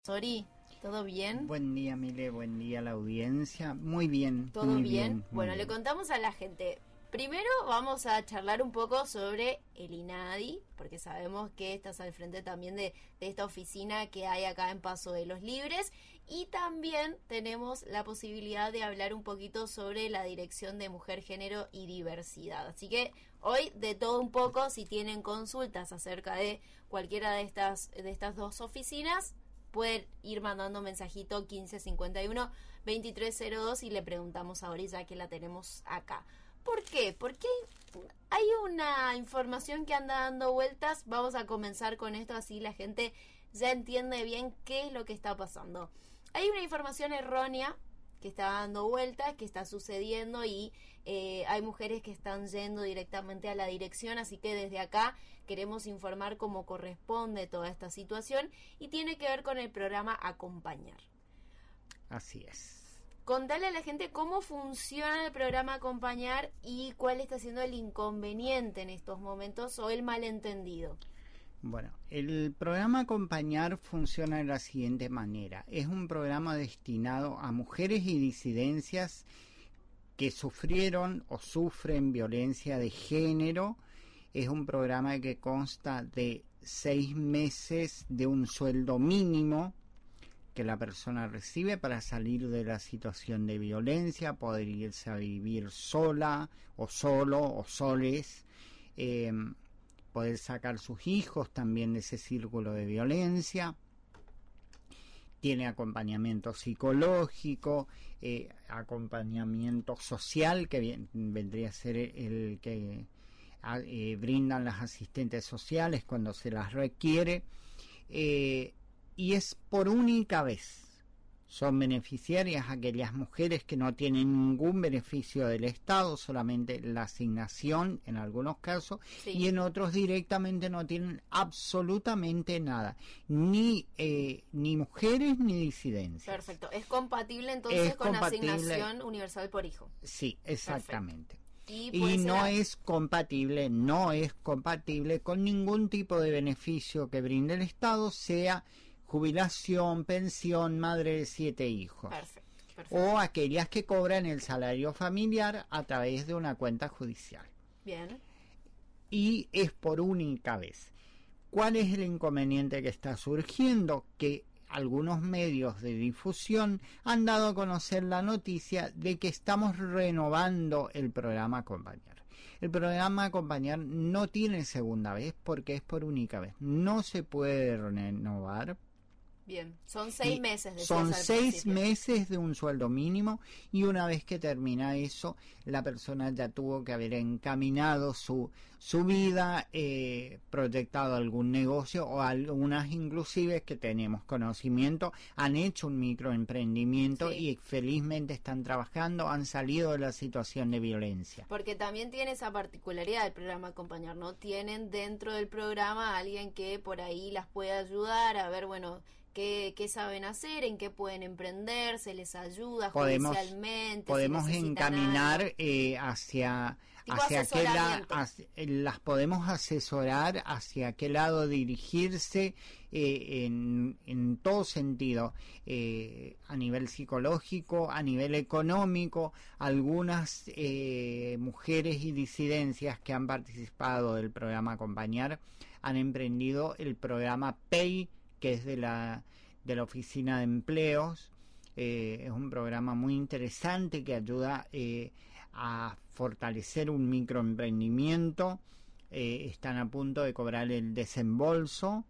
Sori, ¿todo bien? Buen día, Mile, buen día a la audiencia. Muy bien. ¿Todo muy bien? Muy bueno, bien. Le contamos a la gente. Primero vamos a charlar un poco sobre el INADI, porque sabemos que estás al frente también de esta oficina que hay acá en Paso de los Libres. Y también tenemos la posibilidad de hablar un poquito sobre la Dirección de Mujer, Género y Diversidad. Así que hoy de todo un poco, si tienen consultas acerca de cualquiera de estas dos oficinas, pueden ir mandando mensajito 1551 2302 y le preguntamos ahora ya que la tenemos acá. ¿Por qué? Porque hay una información que anda dando vueltas. Vamos a comenzar con esto, así la gente ya entiende bien qué es lo que está pasando. Hay una información errónea que está dando vueltas, que está sucediendo y hay mujeres que están yendo directamente a la dirección, así que desde acá queremos informar cómo corresponde toda esta situación y tiene que ver con el programa Acompañar. Así es. Contale a la gente cómo funciona el programa Acompañar y cuál está siendo el inconveniente en estos momentos o el malentendido. Bueno, el programa Acompañar funciona de la siguiente manera. Es un programa destinado a mujeres y disidencias que sufrieron o sufren violencia de género. Es un programa que consta de 6 meses de un sueldo mínimo que la persona recibe para salir de la situación de violencia, poder irse a vivir sola o solo o soles, poder sacar sus hijos también de ese círculo de violencia. Tiene acompañamiento psicológico, acompañamiento social, que vendría a ser el que brindan las asistentes sociales cuando se las requiere, y es por única vez. Son beneficiarias aquellas mujeres que no tienen ningún beneficio del Estado, solamente la asignación en algunos casos, sí. Y en otros directamente no tienen absolutamente nada, ni mujeres ni disidencias. Perfecto, es compatible entonces con asignación universal por hijo. Sí, exactamente. Y no es compatible con ningún tipo de beneficio que brinde el Estado, sea jubilación, pensión, madre de 7 hijos. Perfecto. O aquellas que cobran el salario familiar a través de una cuenta judicial. Bien. Y es por única vez. ¿Cuál es el inconveniente que está surgiendo? Que algunos medios de difusión han dado a conocer la noticia de que estamos renovando el programa Acompañar. El programa Acompañar no tiene segunda vez porque es por única vez. No se puede renovar. Bien, son 6 meses. Son 6 meses de un sueldo mínimo y una vez que termina eso, la persona ya tuvo que haber encaminado su vida, proyectado algún negocio o algunas inclusive que tenemos conocimiento, han hecho un microemprendimiento, sí. Y felizmente están trabajando, han salido de la situación de violencia. Porque también tiene esa particularidad del programa Acompañar, ¿no? Tienen dentro del programa a alguien que por ahí las puede ayudar a ver, bueno, qué saben hacer, en qué pueden emprender, se les ayuda judicialmente. Podemos encaminar hacia qué lado, las podemos asesorar hacia qué lado dirigirse en todo sentido, a nivel psicológico, a nivel económico. Algunas mujeres y disidencias que han participado del programa Acompañar han emprendido el programa PEI, que es de la Oficina de Empleos. Es un programa muy interesante que ayuda a fortalecer un microemprendimiento. Están a punto de cobrar el desembolso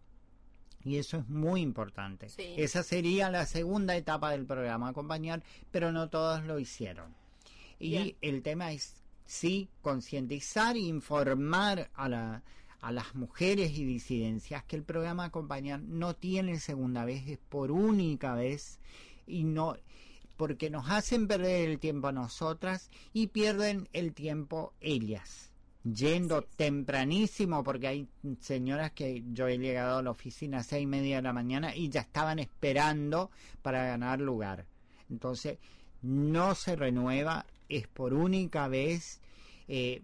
y eso es muy importante. Sí. Esa sería la segunda etapa del programa Acompañar, pero no todos lo hicieron. Y el tema es, sí, concientizar e informar a las mujeres y disidencias que el programa Acompañar no tiene segunda vez, es por única vez, y no porque nos hacen perder el tiempo a nosotras y pierden el tiempo ellas, yendo tempranísimo, porque hay señoras que yo he llegado a la oficina a 6:30 de la mañana y ya estaban esperando para ganar lugar. Entonces no se renueva, es por única vez,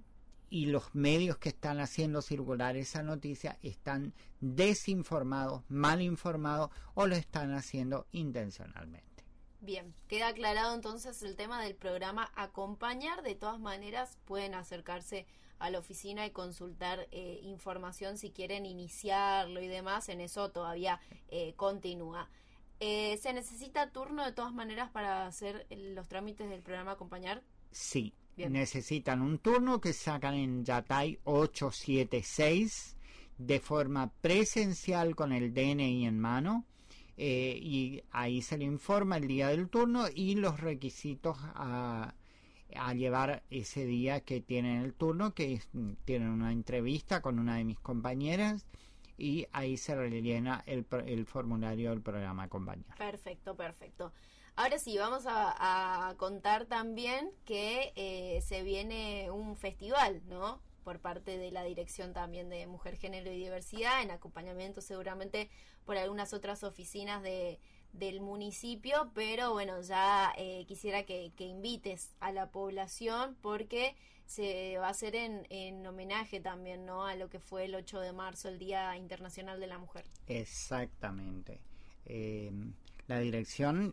y los medios que están haciendo circular esa noticia están desinformados, mal informados o lo están haciendo intencionalmente. Bien, queda aclarado entonces el tema del programa Acompañar. De todas maneras pueden acercarse a la oficina y consultar información si quieren iniciarlo y demás. En eso todavía continúa. ¿Se necesita turno de todas maneras para hacer los trámites del programa Acompañar? Sí. Bien. Necesitan un turno que sacan en Yatay 876 de forma presencial con el DNI en mano, y ahí se le informa el día del turno y los requisitos a llevar ese día que tienen el turno, que tienen una entrevista con una de mis compañeras y ahí se rellena el formulario del programa Acompañar. Perfecto. Ahora sí, vamos a contar también que se viene un festival, ¿no? Por parte de la Dirección también de Mujer, Género y Diversidad, en acompañamiento seguramente por algunas otras oficinas del municipio, pero bueno, ya quisiera que invites a la población porque se va a hacer en homenaje también, ¿no? A lo que fue el 8 de marzo, el Día Internacional de la Mujer. Exactamente. La dirección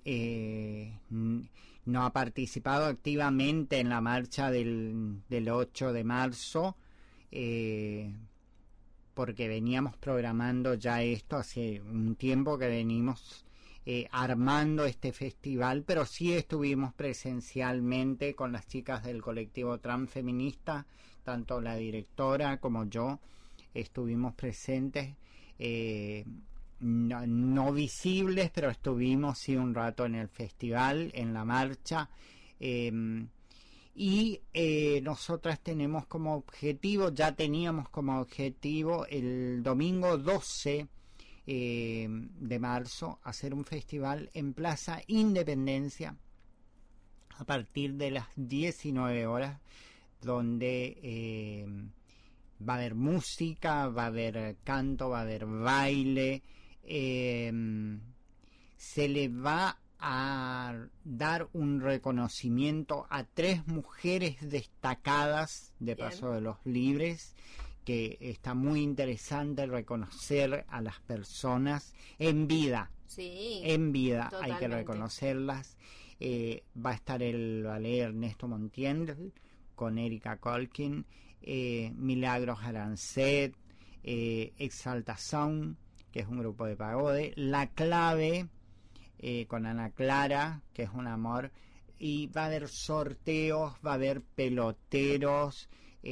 no ha participado activamente en la marcha del 8 de marzo porque veníamos programando ya esto hace un tiempo que venimos armando este festival, pero sí estuvimos presencialmente con las chicas del colectivo transfeminista, tanto la directora como yo estuvimos presentes. No visibles, pero estuvimos sí un rato en el festival, en la marcha, y nosotras tenemos como objetivo, ya teníamos como objetivo el domingo 12 de marzo hacer un festival en Plaza Independencia a partir de las 19 horas, donde va a haber música, va a haber canto, va a haber baile. Se le va a dar un reconocimiento a 3 mujeres destacadas de Bien. Paso de los Libres, que está muy interesante reconocer a las personas en vida. Sí, en vida totalmente. Hay que reconocerlas. Va a estar el ballet Ernesto Montiel con Erika Colkin, Milagros Arancet, Exaltación, que es un grupo de pagode, La Clave, con Ana Clara, que es un amor, y va a haber sorteos, va a haber peloteros,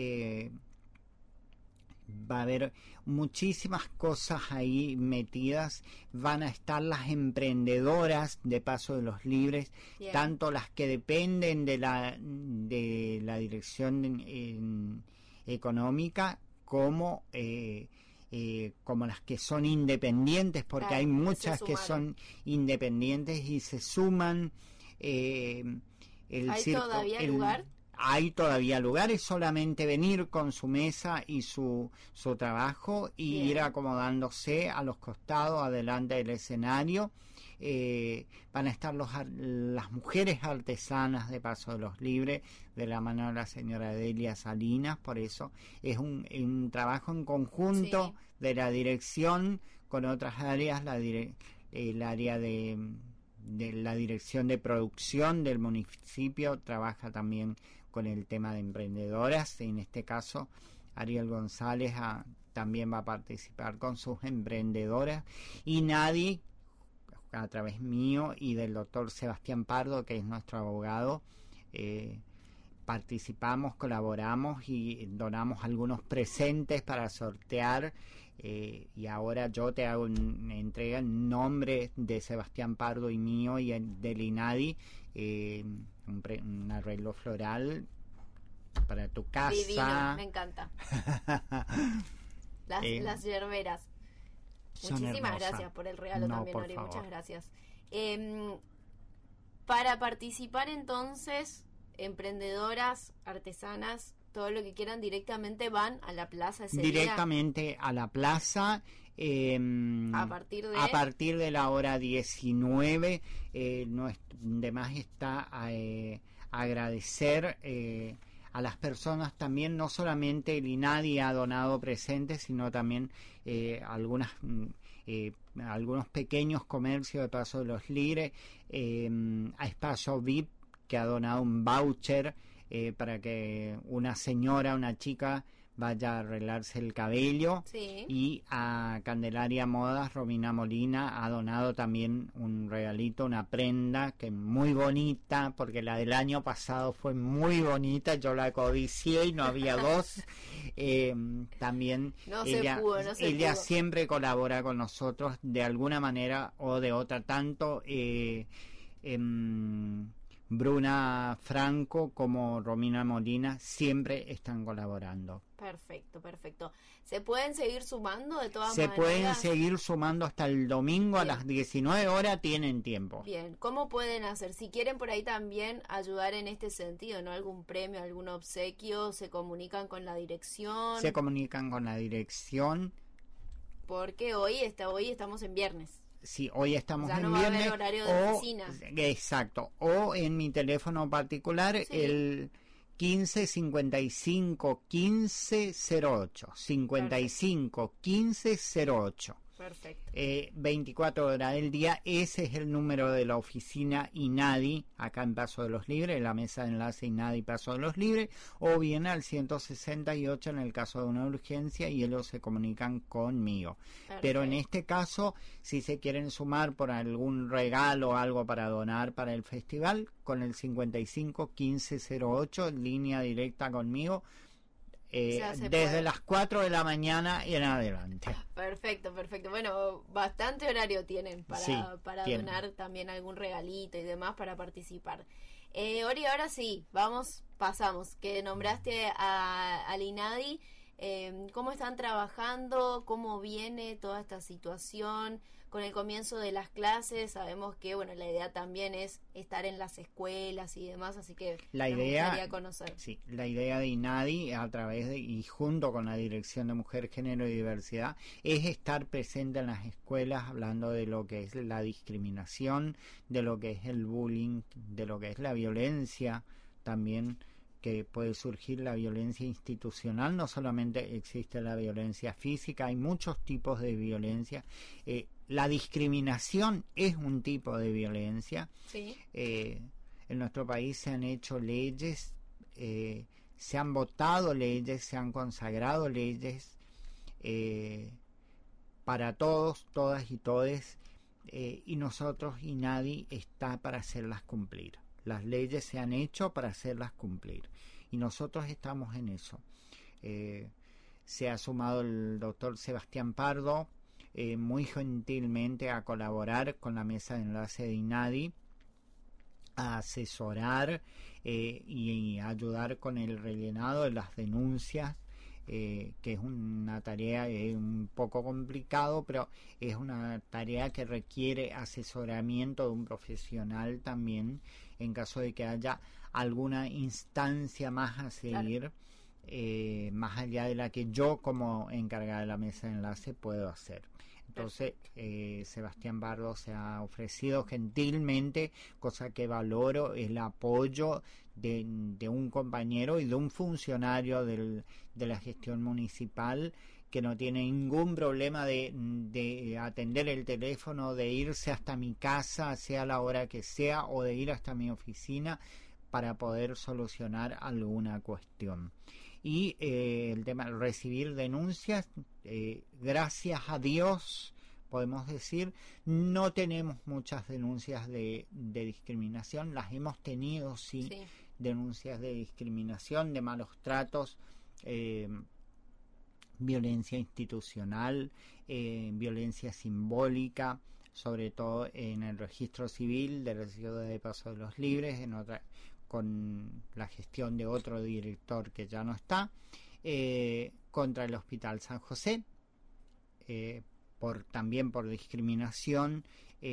va a haber muchísimas cosas ahí metidas. Van a estar las emprendedoras de Paso de los Libres, Bien. tanto las que dependen de la dirección económica como las que son independientes, porque claro, hay muchas que son independientes y se suman. ¿Hay todavía lugar? Hay todavía lugar, es solamente venir con su mesa y su trabajo y Bien. ir acomodándose a los costados, adelante del escenario. Van a estar las mujeres artesanas de Paso de los Libres, de la mano de la señora Delia Salinas. Por eso es un trabajo en conjunto, sí, de la dirección con otras áreas, el área de la dirección de producción del municipio trabaja también con el tema de emprendedoras. En este caso Ariel González también va a participar con sus emprendedoras, y nadie, a través mío y del doctor Sebastián Pardo, que es nuestro abogado, participamos, colaboramos y donamos algunos presentes para sortear, y ahora yo te hago una entrega en nombre de Sebastián Pardo y mío y del INADI, un arreglo floral para tu casa. Divino, me encanta. Las yerberas. Muchísimas gracias por el regalo también, Ori, muchas gracias. Para participar entonces, emprendedoras, artesanas, todo lo que quieran, directamente van a la plaza ese directamente día. A la plaza, a partir de la hora 19. De más está agradecer las personas también. No solamente el INADI ha donado presentes, sino también algunos pequeños comercios de Paso de los Libres, a Espacio VIP, que ha donado un voucher para que una chica vaya a arreglarse el cabello. Sí. Y a Candelaria Modas, Romina Molina ha donado también un regalito, una prenda que es muy bonita, porque la del año pasado fue muy bonita, yo la codicié y no había dos. También no ella, se pudo. ella siempre colabora con nosotros de alguna manera o de otra, tanto Bruna Franco como Romina Molina siempre están colaborando. Perfecto. ¿Se pueden seguir sumando de todas maneras? Se pueden seguir sumando hasta el domingo. Bien. A las 19 horas tienen tiempo. Bien, ¿cómo pueden hacer? Si quieren por ahí también ayudar en este sentido, ¿no? Algún premio, algún obsequio, ¿se comunican con la dirección? Se comunican con la dirección. Porque hoy estamos en viernes. Sí, hoy estamos en no viernes. Va a haber horario de oficina. Exacto. O en mi teléfono particular, sí. El 15 55 15 08. 55 15 08. Perfecto. 24 horas del día. Ese es el número de la oficina INADI, acá en Paso de los Libres, la mesa de enlace INADI Paso de los Libres, o bien al 168 en el caso de una urgencia, y ellos se comunican conmigo. Perfecto. Pero en este caso, si se quieren sumar por algún regalo o algo para donar para el festival, con el 55 15 08, línea directa conmigo, desde las 4 de la mañana y en adelante. Perfecto. Bueno, bastante horario tienen para tienen. Donar también algún regalito y demás para participar. Ori, ahora sí, pasamos, que nombraste al INADI. ¿Cómo están trabajando? ¿Cómo viene toda esta situación? Con el comienzo de las clases, sabemos que la idea también es estar en las escuelas y demás, así que nos gustaría conocer. Sí, la idea de INADI, a través y junto con la Dirección de Mujer, Género y Diversidad, es estar presente en las escuelas, hablando de lo que es la discriminación, de lo que es el bullying, de lo que es la violencia, también que puede surgir la violencia institucional. No solamente existe la violencia física, hay muchos tipos de violencia. La discriminación es un tipo de violencia. Sí. En nuestro país se han hecho leyes, se han votado leyes, se han consagrado leyes para todos, todas y todes, y nosotros, y nadie está para hacerlas cumplir. Las leyes se han hecho para hacerlas cumplir y nosotros estamos en eso. Se ha sumado el doctor Sebastián Pardo muy gentilmente a colaborar con la mesa de enlace de INADI, a asesorar y ayudar con el rellenado de las denuncias, que es una tarea un poco complicado, pero es una tarea que requiere asesoramiento de un profesional también, en caso de que haya alguna instancia más a seguir. Claro. Más allá de la que yo, como encargada de la mesa de enlace, puedo hacer. Entonces, Sebastián Pardo se ha ofrecido gentilmente, cosa que valoro, el apoyo de un compañero y de un funcionario de la gestión municipal, que no tiene ningún problema de atender el teléfono, de irse hasta mi casa, sea la hora que sea, o de ir hasta mi oficina para poder solucionar alguna cuestión. Y el tema de recibir denuncias, gracias a Dios, podemos decir, no tenemos muchas denuncias de discriminación. Las hemos tenido, sí, denuncias de discriminación, de malos tratos, violencia institucional, violencia simbólica, sobre todo en el registro civil de la ciudad de Paso de los Libres, con la gestión de otro director que ya no está, contra el Hospital San José, también por discriminación,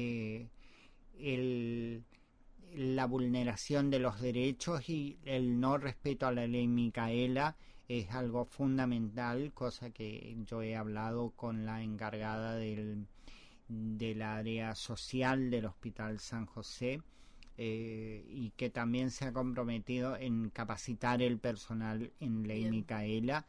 la vulneración de los derechos y el no respeto a la ley Micaela es algo fundamental, cosa que yo he hablado con la encargada del área social del Hospital San José, y que también se ha comprometido en capacitar el personal en Ley Bien. Micaela,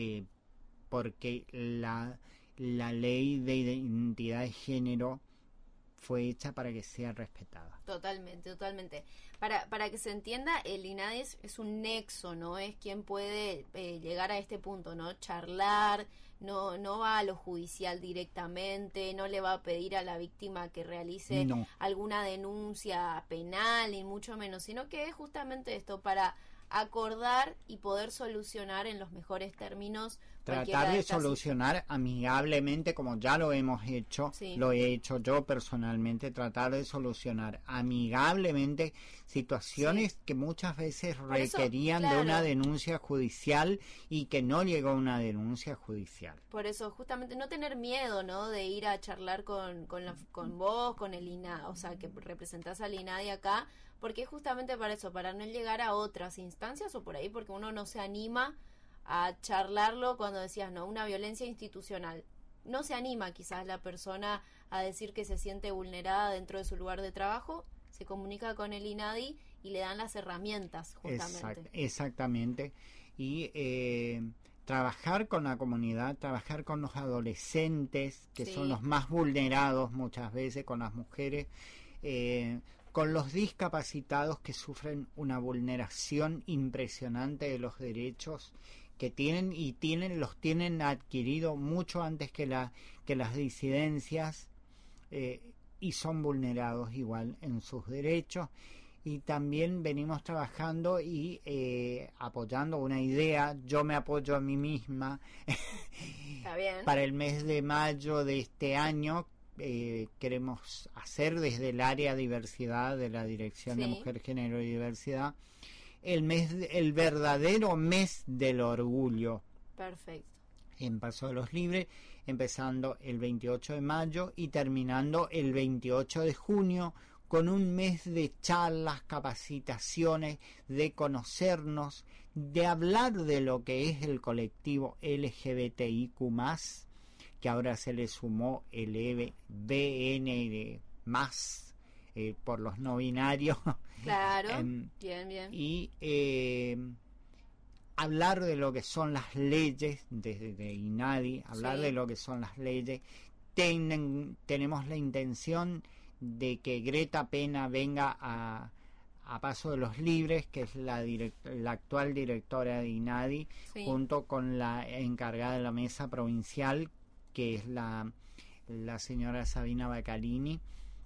porque la ley de identidad de género fue hecha para que sea respetada. Totalmente, totalmente. Para que se entienda, el INADI es un nexo, ¿no? Es quien puede llegar a este punto, ¿no? Charlar, no va a lo judicial directamente, no le va a pedir a la víctima que realice alguna denuncia penal, ni mucho menos, sino que es justamente esto, para acordar y poder solucionar en los mejores términos. Tratar de solucionar amigablemente, como ya lo hemos hecho, sí. Lo he hecho yo personalmente, tratar de solucionar amigablemente situaciones sí. que muchas veces por requerían eso, claro. de una denuncia judicial y que no llegó a una denuncia judicial. Por eso, justamente, no tener miedo, ¿no? De ir a charlar con vos, con el INADI, o sea, que representás al INADI acá, porque es justamente para eso, para no llegar a otras instancias o por ahí, porque uno no se anima a charlarlo cuando decías, no, una violencia institucional. No se anima quizás la persona a decir que se siente vulnerada dentro de su lugar de trabajo, se comunica con el INADI y le dan las herramientas, justamente. Exactamente. Y trabajar con la comunidad, trabajar con los adolescentes, que sí. son los más vulnerados muchas veces, con las mujeres, con los discapacitados que sufren una vulneración impresionante de los derechos que los tienen adquirido mucho antes que las disidencias, y son vulnerados igual en sus derechos. Y también venimos trabajando y apoyando una idea. Yo me apoyo a mí misma. Está bien. Para el mes de mayo de este año queremos hacer desde el área diversidad de la Dirección sí. de Mujer, Género y Diversidad el verdadero mes del orgullo. Perfecto. En Paso de los Libres, empezando el 28 de mayo y terminando el 28 de junio, con un mes de charlas, capacitaciones, de conocernos, de hablar de lo que es el colectivo LGBTIQ+, que ahora se le sumó el BN+, por los no binarios. Claro, bien. Y hablar de lo que son las leyes, desde INADI, hablar sí. de lo que son las leyes. Tenemos la intención de que Greta Pena venga a Paso de los Libres, que es la actual directora de INADI, sí. junto con la encargada de la mesa provincial, que es la señora Sabina Bacalini,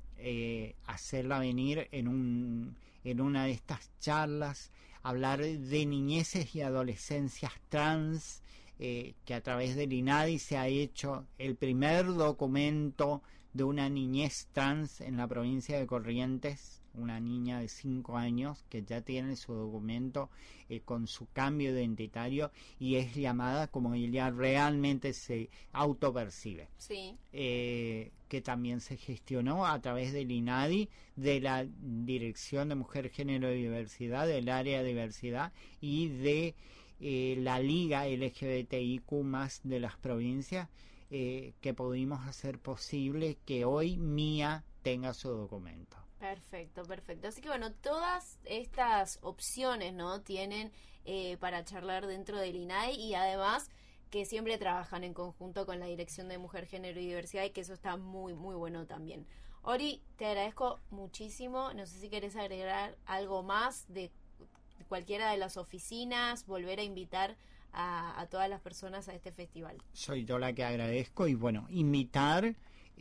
hacerla venir en una de estas charlas, hablar de niñeces y adolescencias trans, que a través del INADI se ha hecho el primer documento de una niñez trans en la provincia de Corrientes, una niña de 5 años que ya tiene su documento con su cambio identitario y es llamada como ella realmente se autopercibe. Sí. Que también se gestionó a través del INADI, de la Dirección de Mujer, Género y Diversidad, del área de diversidad y de la Liga LGBTIQ+ de las provincias, que pudimos hacer posible que hoy Mía tenga su documento. Perfecto. Así que bueno, todas estas opciones, ¿no? Tienen para charlar dentro del INADI y además que siempre trabajan en conjunto con la Dirección de Mujer, Género y Diversidad y que eso está muy, muy bueno también. Ori, te agradezco muchísimo. No sé si querés agregar algo más de cualquiera de las oficinas, volver a invitar a todas las personas a este festival. Soy yo la que agradezco y bueno, invitar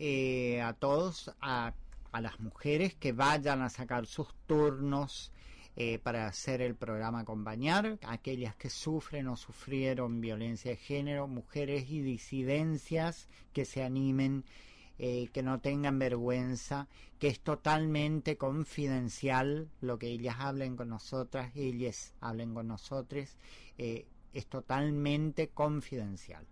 a todos a las mujeres que vayan a sacar sus turnos para hacer el programa Acompañar, aquellas que sufren o sufrieron violencia de género, mujeres y disidencias que se animen, que no tengan vergüenza, que es totalmente confidencial lo que ellas hablen con nosotras, ellas hablen con nosotros, es totalmente confidencial.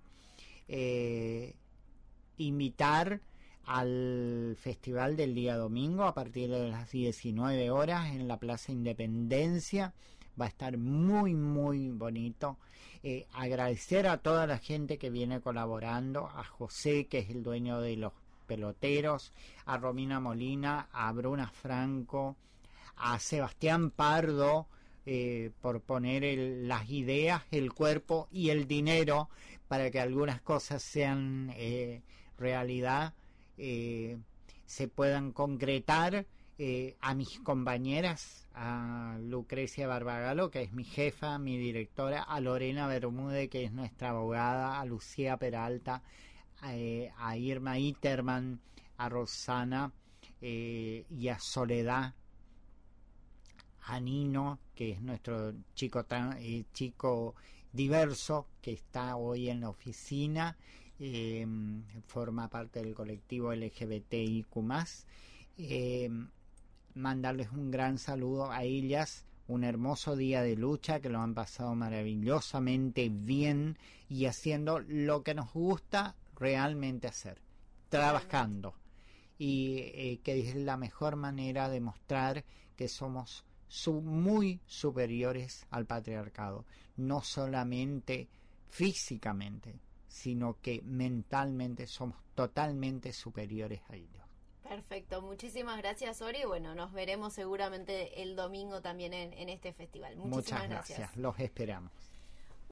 Invitar al festival del día domingo a partir de las 19 horas en la Plaza Independencia. Va a estar muy, muy bonito. Agradecer a toda la gente que viene colaborando, a José, que es el dueño de los peloteros, a Romina Molina, a Bruna Franco, a Sebastián Pardo por poner las ideas, el cuerpo y el dinero para que algunas cosas sean realidad, se puedan concretar. A mis compañeras, a Lucrecia Barbagalo, que es mi jefa, mi directora, a Lorena Bermúdez, que es nuestra abogada, a Lucía Peralta, a Irma Iterman, a Rosana y a Soledad, a Nino, que es nuestro chico diverso, que está hoy en la oficina, forma parte del colectivo LGBTIQ+. Mandarles un gran saludo a ellas, un hermoso día de lucha, que lo han pasado maravillosamente bien y haciendo lo que nos gusta realmente hacer, trabajando, y que es la mejor manera de mostrar que somos muy superiores al patriarcado, no solamente físicamente, sino que mentalmente somos totalmente superiores a ellos. Perfecto, muchísimas gracias, Ori. Bueno, nos veremos seguramente el domingo también en este festival. Muchísimas Muchas gracias. Los esperamos.